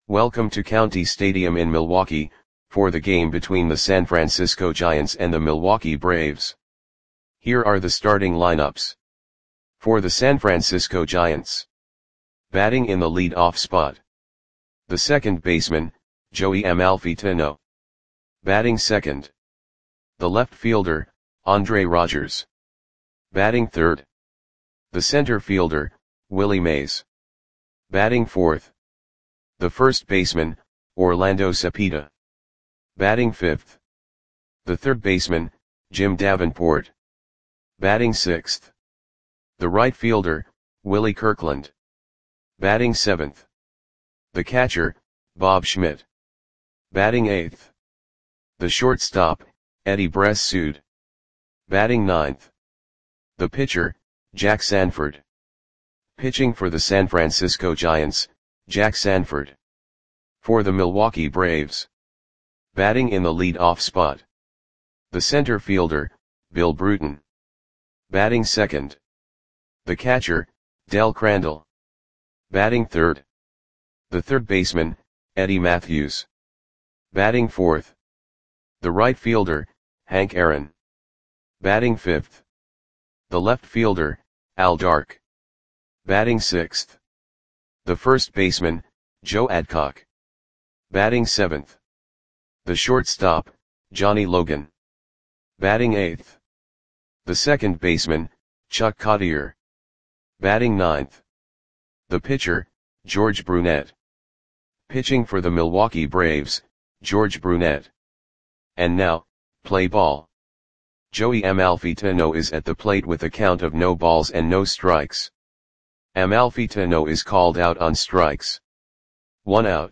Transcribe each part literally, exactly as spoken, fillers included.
Welcome to County Stadium in Milwaukee, for the game between the San Francisco Giants and the Milwaukee Braves. Here are the starting lineups. For the San Francisco Giants. Batting in the lead-off spot. The second baseman, Joey Amalfitano. Batting second. The left fielder, Andre Rogers. Batting third. The center fielder, Willie Mays. Batting fourth. The first baseman, Orlando Cepeda. Batting fifth. The third baseman, Jim Davenport. Batting sixth. The right fielder, Willie Kirkland. Batting seventh. The catcher, Bob Schmidt. Batting eighth. The shortstop, Eddie Bressoud. Batting ninth. The pitcher, Jack Sanford. Pitching for the San Francisco Giants, Jack Sanford. For the Milwaukee Braves. Batting in the lead-off spot. The center fielder, Bill Bruton. Batting second. The catcher, Del Crandall. Batting third. The third baseman, Eddie Matthews. Batting fourth. The right fielder, Hank Aaron. Batting fifth. The left fielder, Al Dark. Batting sixth. The first baseman, Joe Adcock. Batting seventh. The shortstop, Johnny Logan. Batting eighth. The second baseman, Chuck Cottier. Batting ninth. The pitcher, George Brunette. Pitching for the Milwaukee Braves, George Brunette. And now, play ball. Joey Amalfitano is at the plate with a count of no balls and no strikes. Amalfitano is called out on strikes. One out.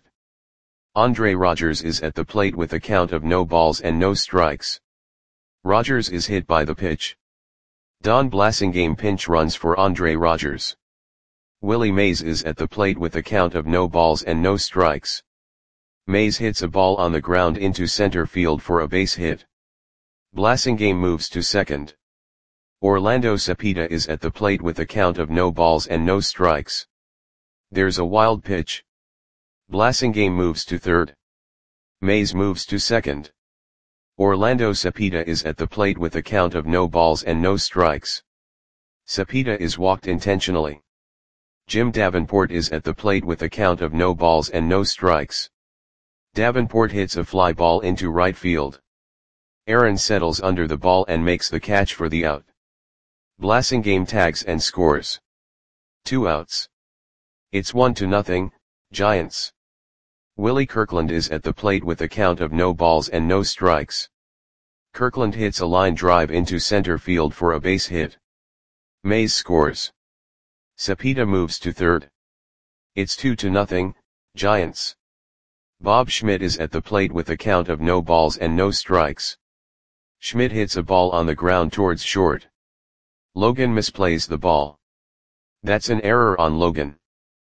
Andre Rogers is at the plate with a count of no balls and no strikes. Rogers is hit by the pitch. Don Blasingame pinch runs for Andre Rogers. Willie Mays is at the plate with a count of no balls and no strikes. Mays hits a ball on the ground into center field for a base hit. Blasingame moves to second. Orlando Cepeda is at the plate with a count of no balls and no strikes. There's a wild pitch. Blasingame moves to third. Mays moves to second. Orlando Cepeda is at the plate with a count of no balls and no strikes. Cepeda is walked intentionally. Jim Davenport is at the plate with a count of no balls and no strikes. Davenport hits a fly ball into right field. Aaron settles under the ball and makes the catch for the out. Blasingame tags and scores. Two outs. It's one to nothing, Giants. Willie Kirkland is at the plate with a count of no balls and no strikes. Kirkland hits a line drive into center field for a base hit. Mays scores. Cepeda moves to third. It's two to nothing, Giants. Bob Schmidt is at the plate with a count of no balls and no strikes. Schmidt hits a ball on the ground towards short. Logan misplays the ball. That's an error on Logan.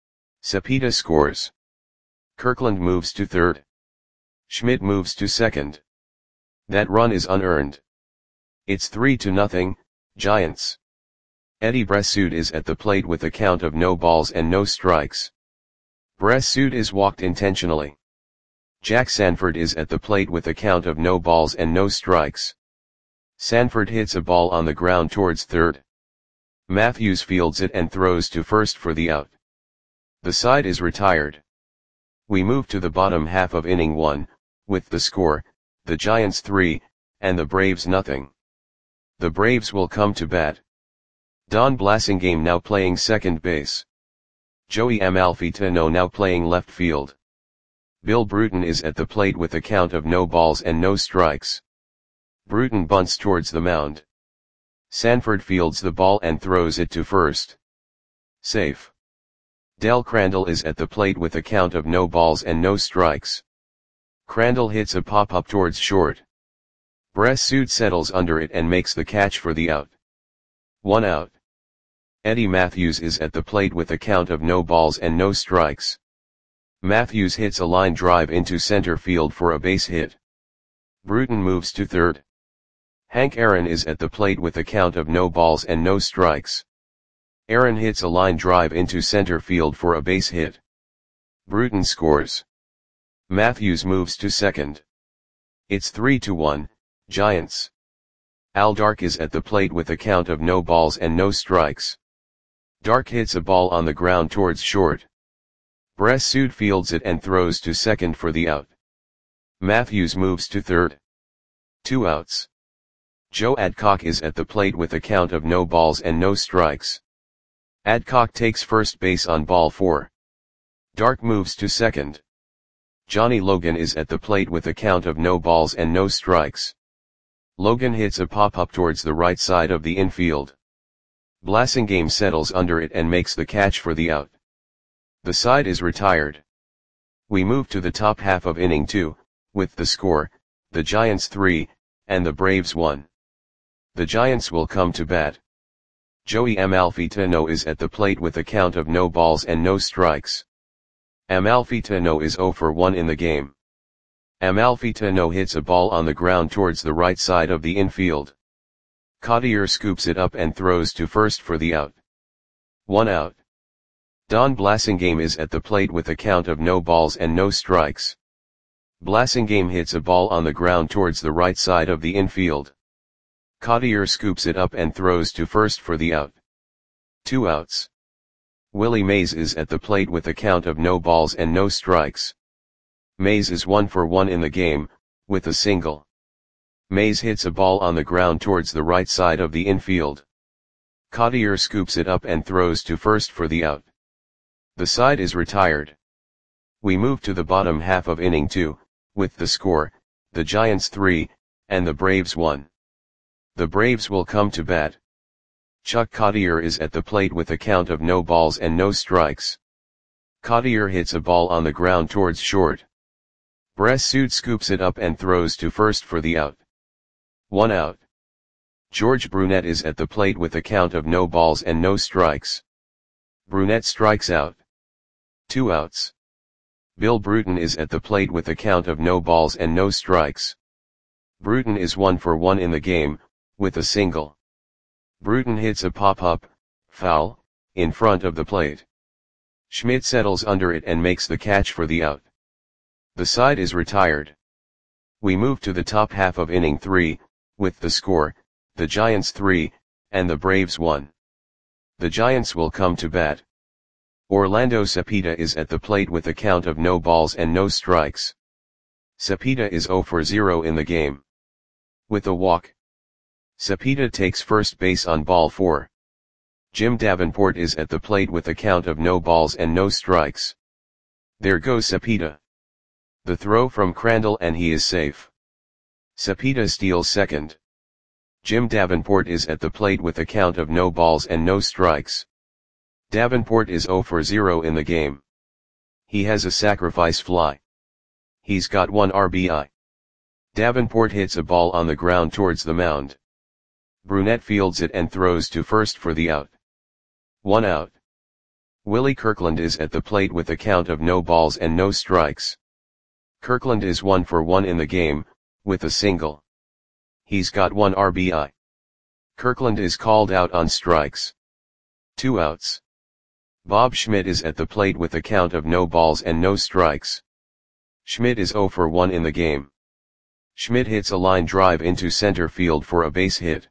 Cepeda scores. Kirkland moves to third. Schmidt moves to second. That run is unearned. It's three to nothing, Giants. Eddie Bressoud is at the plate with a count of no balls and no strikes. Bressoud is walked intentionally. Jack Sanford is at the plate with a count of no balls and no strikes. Sanford hits a ball on the ground towards third. Matthews fields it and throws to first for the out. The side is retired. We move to the bottom half of inning one, with the score, the Giants three, and the Braves nothing. The Braves will come to bat. Don Blasingame now playing second base. Joey Amalfitano now playing left field. Bill Bruton is at the plate with a count of no balls and no strikes. Bruton bunts towards the mound. Sanford fields the ball and throws it to first. Safe. Del Crandall is at the plate with a count of no balls and no strikes. Crandall hits a pop-up towards short. Bressoud settles under it and makes the catch for the out. One out. Eddie Matthews is at the plate with a count of no balls and no strikes. Matthews hits a line drive into center field for a base hit. Bruton moves to third. Hank Aaron is at the plate with a count of no balls and no strikes. Aaron hits a line drive into center field for a base hit. Bruton scores. Matthews moves to second. It's three to one, Giants. Al Dark is at the plate with a count of no balls and no strikes. Dark hits a ball on the ground towards short. Bressud fields it and throws to second for the out. Matthews moves to third. Two outs. Joe Adcock is at the plate with a count of no balls and no strikes. Adcock takes first base on ball four. Dark moves to second. Johnny Logan is at the plate with a count of no balls and no strikes. Logan hits a pop-up towards the right side of the infield. Blasingame settles under it and makes the catch for the out. The side is retired. We move to the top half of inning two, with the score, the Giants three, and the Braves one. The Giants will come to bat. Joey Amalfitano is at the plate with a count of no balls and no strikes. Amalfitano is zero for one in the game. Amalfitano hits a ball on the ground towards the right side of the infield. Cottier scoops it up and throws to first for the out. One out. Don Blasingame is at the plate with a count of no balls and no strikes. Blasingame hits a ball on the ground towards the right side of the infield. Cottier scoops it up and throws to first for the out. Two outs. Willie Mays is at the plate with a count of no balls and no strikes. Mays is one for one in the game, with a single. Mays hits a ball on the ground towards the right side of the infield. Cottier scoops it up and throws to first for the out. The side is retired. We move to the bottom half of inning two, with the score, the Giants three, and the Braves one. The Braves will come to bat. Chuck Cottier is at the plate with a count of no balls and no strikes. Cottier hits a ball on the ground towards short. Bressud scoops it up and throws to first for the out. One out. George Brunette is at the plate with a count of no balls and no strikes. Brunette strikes out. Two outs. Bill Bruton is at the plate with a count of no balls and no strikes. Bruton is one for one in the game, with a single. Bruton hits a pop-up, foul, in front of the plate. Schmidt settles under it and makes the catch for the out. The side is retired. We move to the top half of inning three, with the score, the Giants three, and the Braves one. The Giants will come to bat. Orlando Cepeda is at the plate with a count of no balls and no strikes. Cepeda is zero for zero in the game. With a walk. Cepeda takes first base on ball four. Jim Davenport is at the plate with a count of no balls and no strikes. There goes Cepeda. The throw from Crandall and he is safe. Cepeda steals second. Jim Davenport is at the plate with a count of no balls and no strikes. Davenport is zero for zero in the game. He has a sacrifice fly. He's got one R B I. Davenport hits a ball on the ground towards the mound. Brunette fields it and throws to first for the out. One out. Willie Kirkland is at the plate with a count of no balls and no strikes. Kirkland is one for one in the game, with a single. He's got one R B I. Kirkland is called out on strikes. Two outs. Bob Schmidt is at the plate with a count of no balls and no strikes. Schmidt is zero for one in the game. Schmidt hits a line drive into center field for a base hit.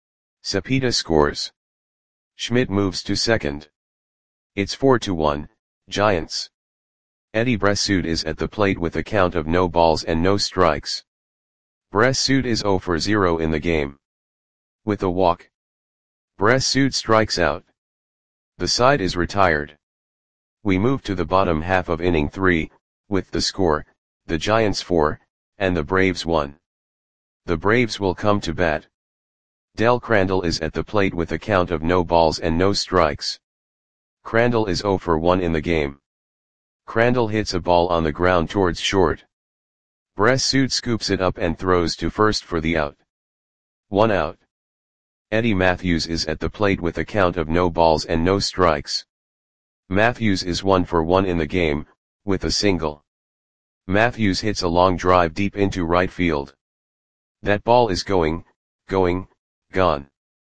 Cepeda scores. Schmidt moves to second. It's four to one, Giants. Eddie Bressud is at the plate with a count of no balls and no strikes. Bressud is zero for zero in the game. With a walk. Bressud strikes out. The side is retired. We move to the bottom half of inning three, with the score, the Giants four, and the Braves one. The Braves will come to bat. Del Crandall is at the plate with a count of no balls and no strikes. Crandall is zero for one in the game. Crandall hits a ball on the ground towards short. Bressud scoops it up and throws to first for the out. One out. Eddie Matthews is at the plate with a count of no balls and no strikes. Matthews is one for one in the game, with a single. Matthews hits a long drive deep into right field. That ball is going, going, gone.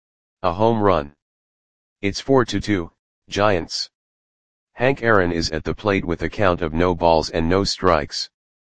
A home run. It's four to two, Giants. Hank Aaron is at the plate with a count of no balls and no strikes.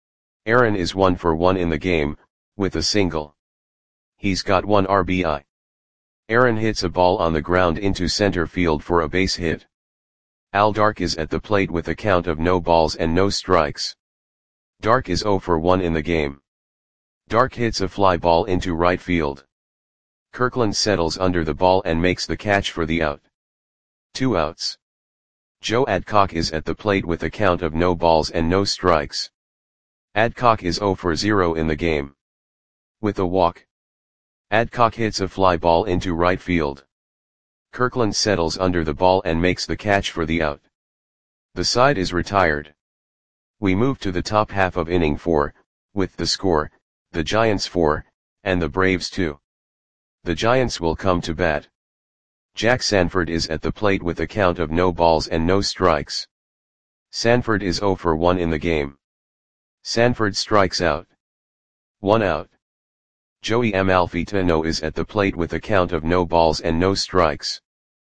Aaron is one for one in the game, with a single. He's got one R B I. Aaron hits a ball on the ground into center field for a base hit. Al Dark is at the plate with a count of no balls and no strikes. Dark is zero for one in the game. Dark hits a fly ball into right field. Kirkland settles under the ball and makes the catch for the out. Two outs. Joe Adcock is at the plate with a count of no balls and no strikes. Adcock is zero for zero in the game. With a walk. Adcock hits a fly ball into right field. Kirkland settles under the ball and makes the catch for the out. The side is retired. We move to the top half of inning four, with the score, the Giants four, and the Braves two. The Giants will come to bat. Jack Sanford is at the plate with a count of no balls and no strikes. Sanford is zero for one in the game. Sanford strikes out. One out. Joey Amalfitano is at the plate with a count of no balls and no strikes.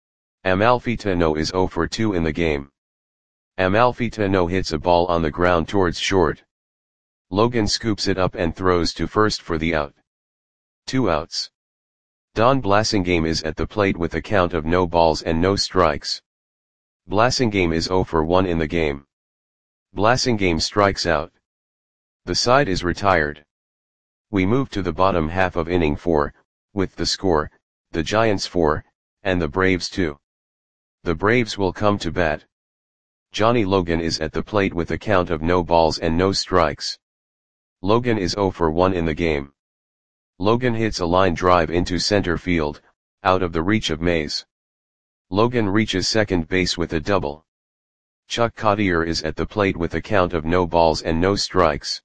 Amalfitano is zero for two in the game. Amalfitano hits a ball on the ground towards short. Logan scoops it up and throws to first for the out. Two outs. Don Blasingame is at the plate with a count of no balls and no strikes. Blasingame is zero for one in the game. Blasingame strikes out. The side is retired. We move to the bottom half of inning four, with the score, the Giants four, and the Braves two. The Braves will come to bat. Johnny Logan is at the plate with a count of no balls and no strikes. Logan is zero for one in the game. Logan hits a line drive into center field, out of the reach of Mays. Logan reaches second base with a double. Chuck Cottier is at the plate with a count of no balls and no strikes.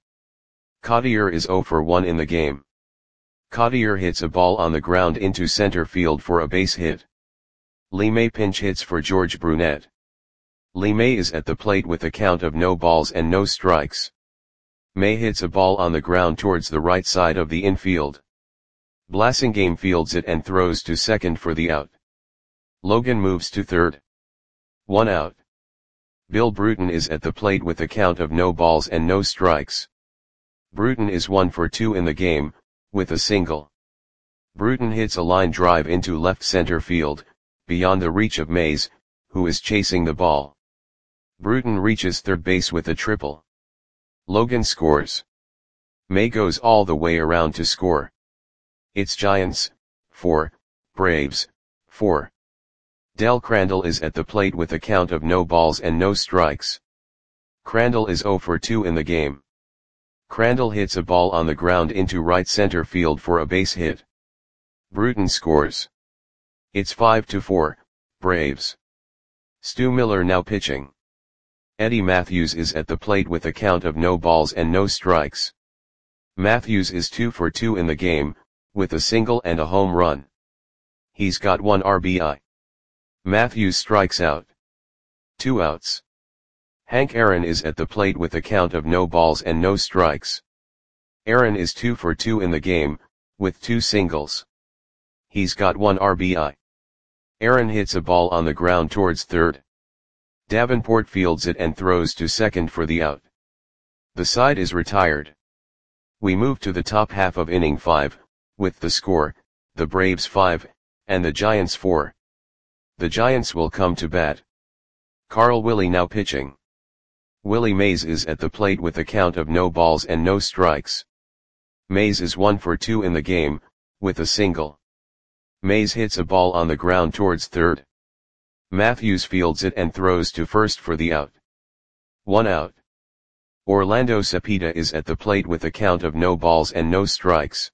Cottier is zero for one in the game. Cottier hits a ball on the ground into center field for a base hit. Lee May pinch hits for George Brunette. Lee May is at the plate with a count of no balls and no strikes. May hits a ball on the ground towards the right side of the infield. Blasingame fields it and throws to second for the out. Logan moves to third. One out. Bill Bruton is at the plate with a count of no balls and no strikes. Bruton is one for two in the game, with a single. Bruton hits a line drive into left center field, beyond the reach of Mays, who is chasing the ball. Bruton reaches third base with a triple. Logan scores. May goes all the way around to score. It's Giants, four, Braves, four. Del Crandall is at the plate with a count of no balls and no strikes. Crandall is zero for two in the game. Crandall hits a ball on the ground into right center field for a base hit. Bruton scores. It's five to four, Braves. Stu Miller now pitching. Eddie Matthews is at the plate with a count of no balls and no strikes. Matthews is two for two in the game, with a single and a home run. He's got one R B I. Matthews strikes out. Two outs. Hank Aaron is at the plate with a count of no balls and no strikes. Aaron is two for two in the game, with two singles. He's got one R B I. Aaron hits a ball on the ground towards third. Davenport fields it and throws to second for the out. The side is retired. We move to the top half of inning five, with the score, the Braves five, and the Giants four. The Giants will come to bat. Carl Willie now pitching. Willie Mays is at the plate with a count of no balls and no strikes. Mays is one for two in the game, with a single. Mays hits a ball on the ground towards third. Matthews fields it and throws to first for the out. One out. Orlando Cepeda is at the plate with a count of no balls and no strikes.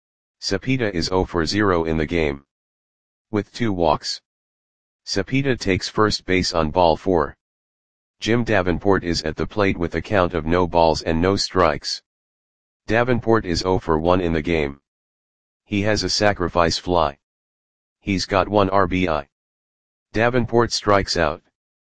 Cepeda is zero for zero in the game. With two walks. Cepeda takes first base on ball four. Jim Davenport is at the plate with a count of no balls and no strikes. Davenport is zero for one in the game. He has a sacrifice fly. He's got one R B I. Davenport strikes out.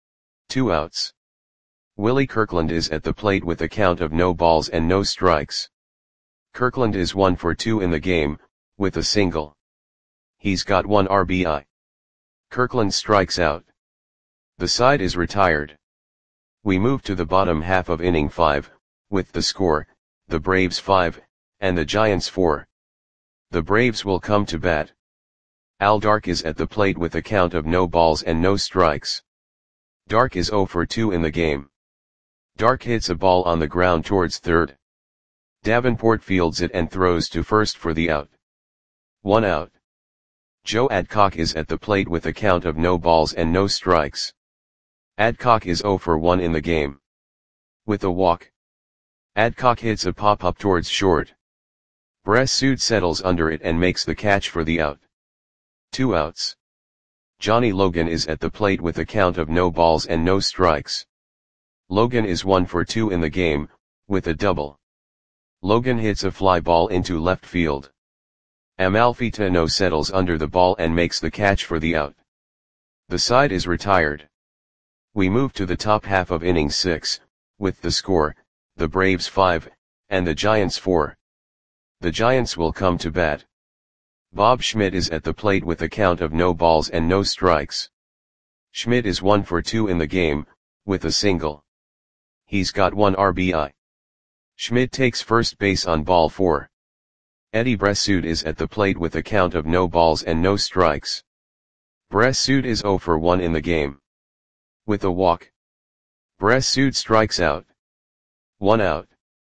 Two outs. Willie Kirkland is at the plate with a count of no balls and no strikes. Kirkland is one for two in the game, with a single. He's got one R B I. Kirkland strikes out. The side is retired. We move to the bottom half of inning five, with the score, the Braves five, and the Giants four. The Braves will come to bat. Al Dark is at the plate with a count of no balls and no strikes. Dark is zero for two in the game. Dark hits a ball on the ground towards third. Davenport fields it and throws to first for the out. One out. Joe Adcock is at the plate with a count of no balls and no strikes. Adcock is zero for one in the game. With a walk. Adcock hits a pop-up towards short. Bressud settles under it and makes the catch for the out. Two outs. Johnny Logan is at the plate with a count of no balls and no strikes. Logan is one for two in the game, with a double. Logan hits a fly ball into left field. Amalfitano settles under the ball and makes the catch for the out. The side is retired. We move to the top half of inning six, with the score, the Braves five, and the Giants four. The Giants will come to bat. Bob Schmidt is at the plate with a count of no balls and no strikes. Schmidt is one for two in the game, with a single. He's got one R B I. Schmidt takes first base on ball four. Eddie Bressud is at the plate with a count of no balls and no strikes. Bressud is zero for one in the game. With a walk. Bressud strikes out. One out.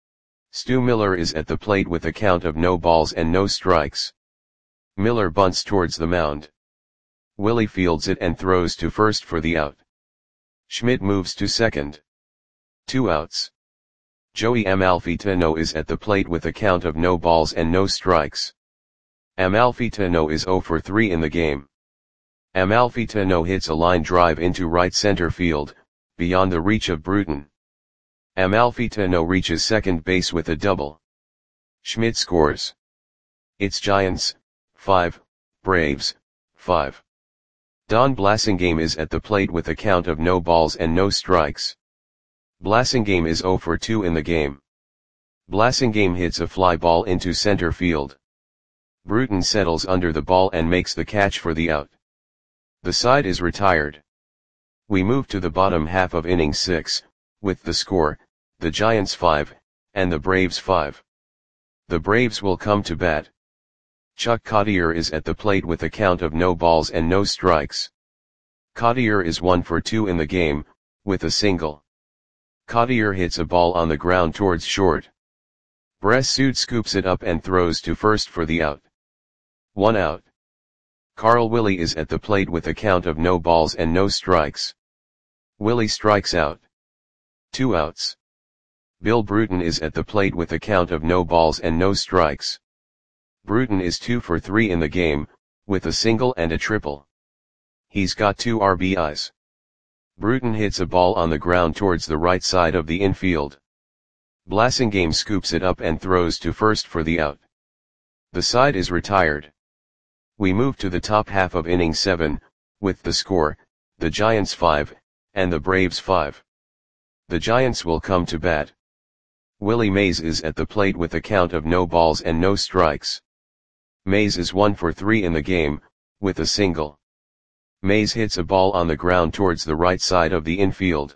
Stu Miller is at the plate with a count of no balls and no strikes. Miller bunts towards the mound. Willie fields it and throws to first for the out. Schmidt moves to second. Two outs. Joey Amalfitano is at the plate with a count of no balls and no strikes. Amalfitano is zero for three in the game. Amalfitano hits a line drive into right center field, beyond the reach of Bruton. Amalfitano reaches second base with a double. Schmidt scores. It's Giants, five, Braves, five. Don Blasingame is at the plate with a count of no balls and no strikes. Blasingame is zero for two in the game. Blasingame hits a fly ball into center field. Bruton settles under the ball and makes the catch for the out. The side is retired. We move to the bottom half of inning six, with the score, the Giants five, and the Braves five. The Braves will come to bat. Chuck Cottier is at the plate with a count of no balls and no strikes. Cottier is one for two in the game, with a single. Cottier hits a ball on the ground towards short. Bressud scoops it up and throws to first for the out. One out. Carl Willie is at the plate with a count of no balls and no strikes. Willie strikes out. Two outs. Bill Bruton is at the plate with a count of no balls and no strikes. Bruton is two for three in the game, with a single and a triple. He's got two R B Is. Bruton hits a ball on the ground towards the right side of the infield. Blasingame scoops it up and throws to first for the out. The side is retired. We move to the top half of inning seven, with the score, the Giants five, and the Braves five. The Giants will come to bat. Willie Mays is at the plate with a count of no balls and no strikes. Mays is one for three in the game, with a single. Mays hits a ball on the ground towards the right side of the infield.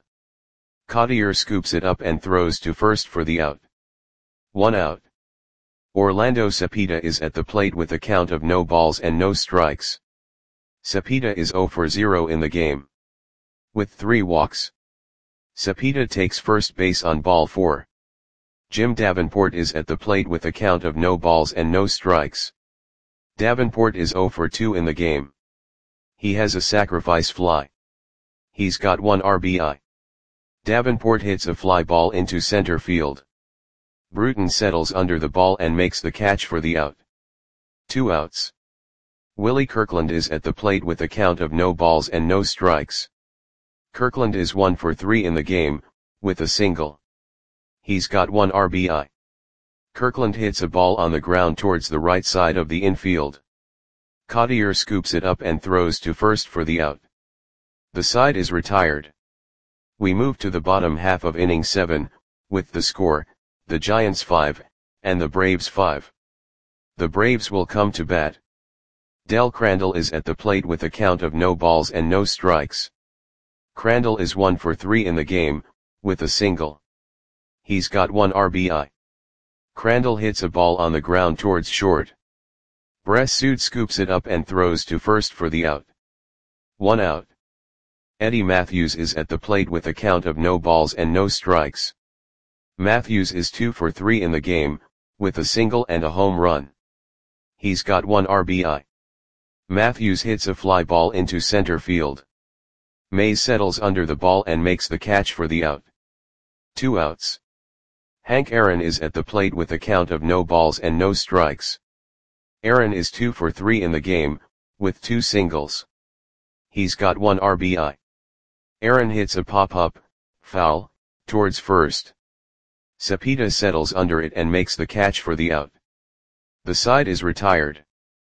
Cottier scoops it up and throws to first for the out. One out. Orlando Cepeda is at the plate with a count of no balls and no strikes. Cepeda is zero for zero in the game. With three walks. Cepeda takes first base on ball four. Jim Davenport is at the plate with a count of no balls and no strikes. Davenport is zero for two in the game. He has a sacrifice fly. He's got one R B I. Davenport hits a fly ball into center field. Bruton settles under the ball and makes the catch for the out. Two outs. Willie Kirkland is at the plate with a count of no balls and no strikes. Kirkland is one for three in the game, with a single. He's got one R B I. Kirkland hits a ball on the ground towards the right side of the infield. Cottier scoops it up and throws to first for the out. The side is retired. We move to the bottom half of inning seven, with the score, the Giants five, and the Braves five. The Braves will come to bat. Del Crandall is at the plate with a count of no balls and no strikes. Crandall is one for three in the game, with a single. He's got one R B I. Crandall hits a ball on the ground towards short. Bressud scoops it up and throws to first for the out. One out. Eddie Matthews is at the plate with a count of no balls and no strikes. Matthews is two for three in the game, with a single and a home run. He's got one R B I. Matthews hits a fly ball into center field. Mays settles under the ball and makes the catch for the out. Two outs. Hank Aaron is at the plate with a count of no balls and no strikes. Aaron is two for three in the game, with two singles. He's got one R B I. Aaron hits a pop-up, foul, towards first. Cepeda settles under it and makes the catch for the out. The side is retired.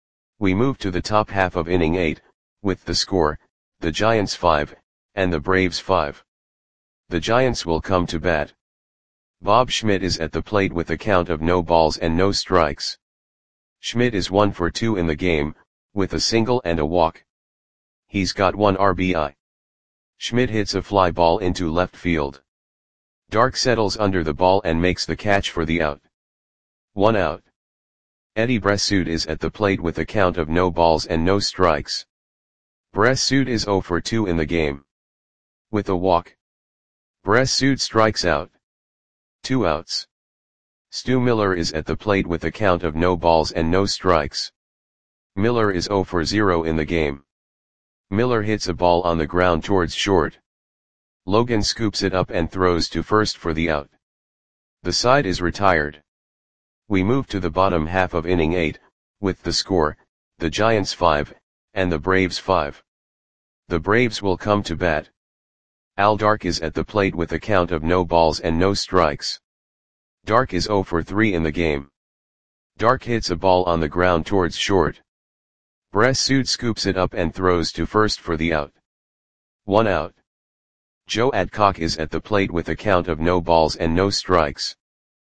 We move to the top half of inning eight, with the score, the Giants five, and the Braves five. The Giants will come to bat. Bob Schmidt is at the plate with a count of no balls and no strikes. Schmidt is one for two in the game, with a single and a walk. He's got one R B I. Schmidt hits a fly ball into left field. Dark settles under the ball and makes the catch for the out. One out. Eddie Bressud is at the plate with a count of no balls and no strikes. Bressud is zero for two in the game. With a walk. Bressud strikes out. Two outs. Stu Miller is at the plate with a count of no balls and no strikes. Miller is zero for zero in the game. Miller hits a ball on the ground towards short. Logan scoops it up and throws to first for the out. The side is retired. We move to the bottom half of inning eight, with the score, the Giants five, and the Braves five. The Braves will come to bat. Al Dark is at the plate with a count of no balls and no strikes. Dark is zero for three in the game. Dark hits a ball on the ground towards short. Bressud scoops it up and throws to first for the out. One out. Joe Adcock is at the plate with a count of no balls and no strikes.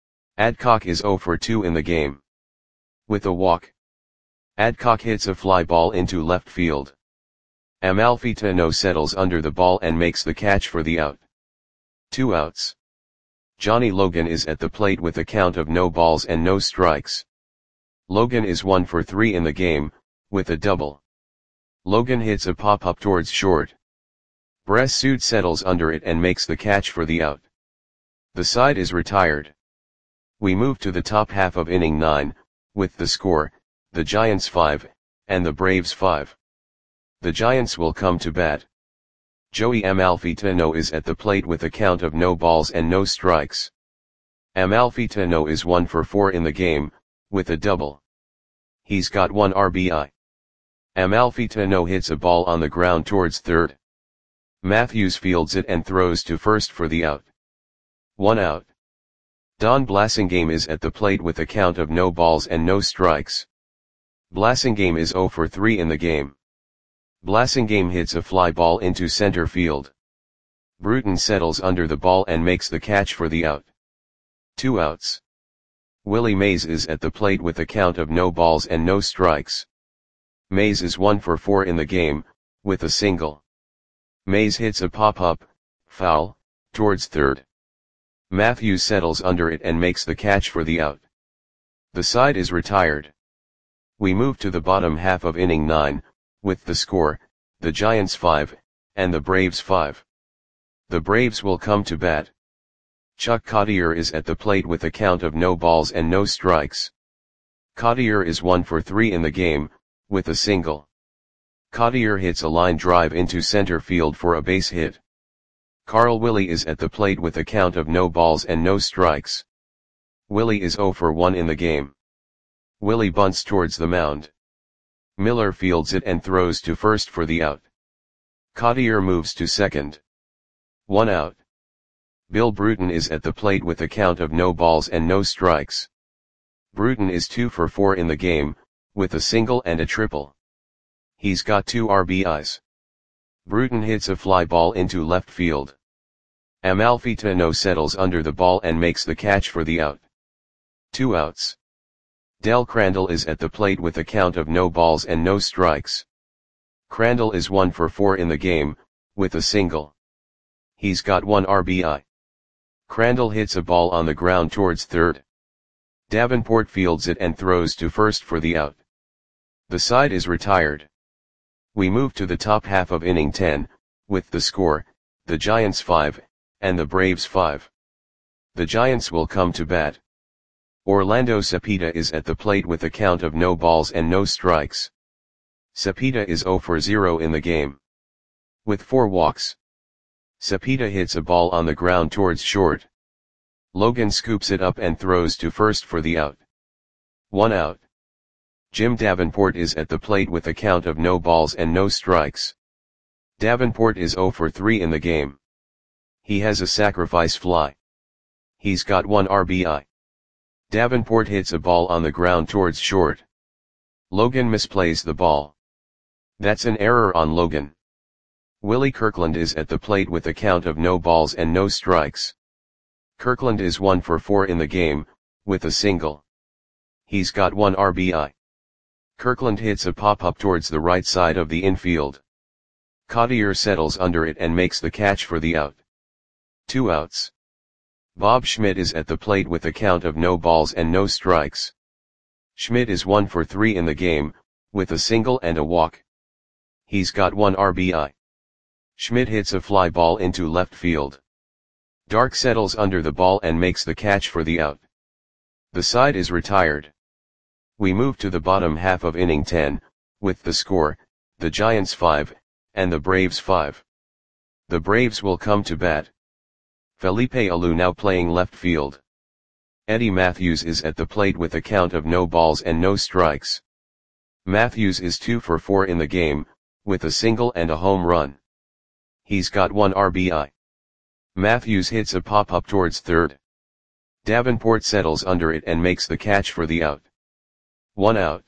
Adcock is zero for two in the game. With a walk. Adcock hits a fly ball into left field. Amalfitano settles under the ball and makes the catch for the out. Two outs. Johnny Logan is at the plate with a count of no balls and no strikes. Logan is one for three in the game, with a double. Logan hits a pop-up towards short. Bressud settles under it and makes the catch for the out. The side is retired. We move to the top half of inning nine, with the score, the Giants five, and the Braves five. The Giants will come to bat. Joey Amalfitano is at the plate with a count of no balls and no strikes. Amalfitano is one for four in the game, with a double. He's got one R B I. Amalfitano hits a ball on the ground towards third. Matthews fields it and throws to first for the out. One out. Don Blasingame is at the plate with a count of no balls and no strikes. Blasingame is zero for three in the game. Blasingame hits a fly ball into center field. Bruton settles under the ball and makes the catch for the out. Two outs. Willie Mays is at the plate with a count of no balls and no strikes. Mays is one for four in the game, with a single. Mays hits a pop-up, foul, towards third. Matthews settles under it and makes the catch for the out. The side is retired. We move to the bottom half of inning nine, with the score, the Giants five, and the Braves five. The Braves will come to bat. Chuck Cottier is at the plate with a count of no balls and no strikes. Cottier is one for three in the game, with a single. Cottier hits a line drive into center field for a base hit. Carl Willie is at the plate with a count of no balls and no strikes. Willie is zero for one in the game. Willie bunts towards the mound. Miller fields it and throws to first for the out. Cottier moves to second. One out. Bill Bruton is at the plate with a count of no balls and no strikes. Bruton is two for four in the game, with a single and a triple. He's got two R B Is. Bruton hits a fly ball into left field. Amalfitano settles under the ball and makes the catch for the out. Two outs. Del Crandall is at the plate with a count of no balls and no strikes. Crandall is one for four in the game, with a single. He's got one R B I. Crandall hits a ball on the ground towards third. Davenport fields it and throws to first for the out. The side is retired. We move to the top half of inning ten, with the score, the Giants five, and the Braves five. The Giants will come to bat. Orlando Cepeda is at the plate with a count of no balls and no strikes. Cepeda is zero for zero in the game. With four walks. Cepeda hits a ball on the ground towards short. Logan scoops it up and throws to first for the out. One out. Jim Davenport is at the plate with a count of no balls and no strikes. Davenport is zero for three in the game. He has a sacrifice fly. He's got one R B I. Davenport hits a ball on the ground towards short. Logan misplays the ball. That's an error on Logan. Willie Kirkland is at the plate with a count of no balls and no strikes. Kirkland is one for four in the game, with a single. He's got one R B I. Kirkland hits a pop-up towards the right side of the infield. Cottier settles under it and makes the catch for the out. Two outs. Bob Schmidt is at the plate with a count of no balls and no strikes. Schmidt is one for three in the game, with a single and a walk. He's got one R B I. Schmidt hits a fly ball into left field. Dark settles under the ball and makes the catch for the out. The side is retired. We move to the bottom half of inning ten, with the score, the Giants five, and the Braves five. The Braves will come to bat. Felipe Alou now playing left field. Eddie Matthews is at the plate with a count of no balls and no strikes. Matthews is two for four in the game, with a single and a home run. He's got one R B I. Matthews hits a pop-up towards third. Davenport settles under it and makes the catch for the out. One out.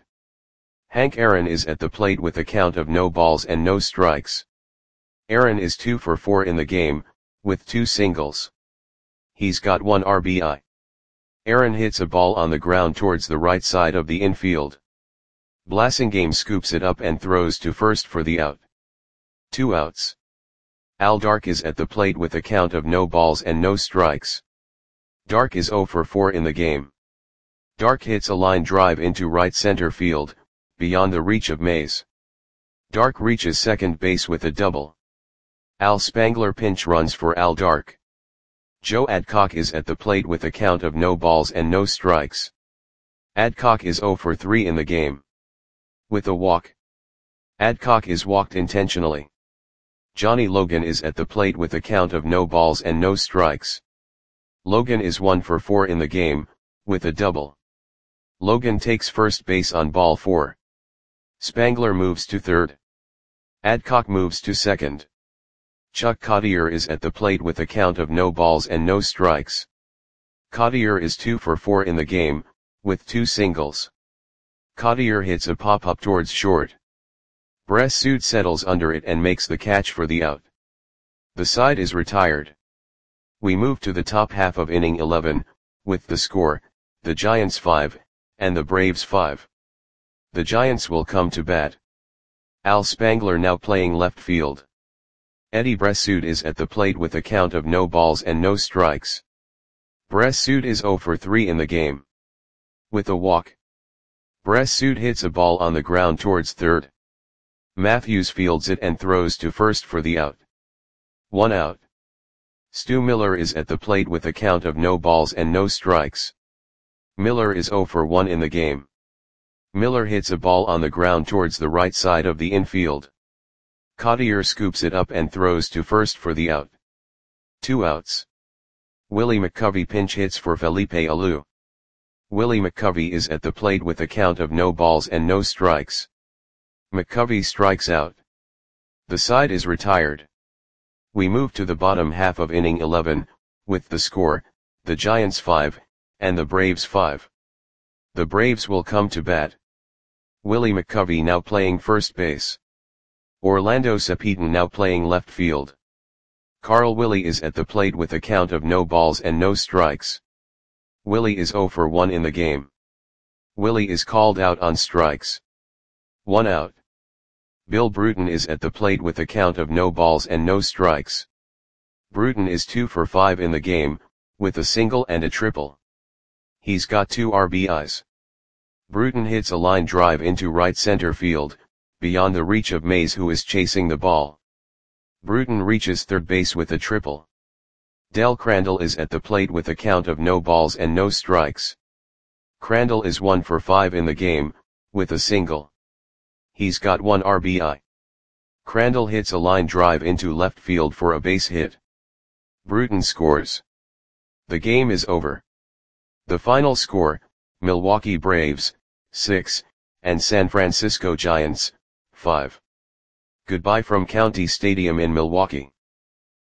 Hank Aaron is at the plate with a count of no balls and no strikes. Aaron is two for four in the game, with two singles. He's got one R B I. Aaron hits a ball on the ground towards the right side of the infield. Blasingame scoops it up and throws to first for the out. Two outs. Al Dark is at the plate with a count of no balls and no strikes. Dark is zero for four in the game. Dark hits a line drive into right center field, beyond the reach of Mays. Dark reaches second base with a double. Al Spangler pinch runs for Al Dark. Joe Adcock is at the plate with a count of no balls and no strikes. Adcock is zero for three in the game. With a walk. Adcock is walked intentionally. Johnny Logan is at the plate with a count of no balls and no strikes. Logan is one for four in the game, with a double. Logan takes first base on ball four. Spangler moves to third. Adcock moves to second. Chuck Cottier is at the plate with a count of no balls and no strikes. Cottier is two for four in the game, with two singles. Cottier hits a pop-up towards short. Bressud settles under it and makes the catch for the out. The side is retired. We move to the top half of inning eleven, with the score, the Giants five, and the Braves five. The Giants will come to bat. Al Spangler now playing left field. Eddie Bressud is at the plate with a count of no balls and no strikes. Bressud is zero for three in the game. With a walk. Bressud hits a ball on the ground towards third. Matthews fields it and throws to first for the out. One out. Stu Miller is at the plate with a count of no balls and no strikes. Miller is zero for one in the game. Miller hits a ball on the ground towards the right side of the infield. Cottier scoops it up and throws to first for the out. Two outs. Willie McCovey pinch hits for Felipe Alou. Willie McCovey is at the plate with a count of no balls and no strikes. McCovey strikes out. The side is retired. We move to the bottom half of inning eleven, with the score, the Giants five, and the Braves five. The Braves will come to bat. Willie McCovey now playing first base. Orlando Cepeda now playing left field. Carl Willie is at the plate with a count of no balls and no strikes. Willie is zero for one in the game. Willie is called out on strikes. One out. Bill Bruton is at the plate with a count of no balls and no strikes. Bruton is two for five in the game, with a single and a triple. He's got two R B Is. Bruton hits a line drive into right center field, beyond the reach of Mays, who is chasing the ball. Bruton reaches third base with a triple. Del Crandall is at the plate with a count of no balls and no strikes. Crandall is one for five in the game, with a single. He's got one R B I. Crandall hits a line drive into left field for a base hit. Bruton scores. The game is over. The final score, Milwaukee Braves, six, and San Francisco Giants, five. Goodbye from County Stadium in Milwaukee.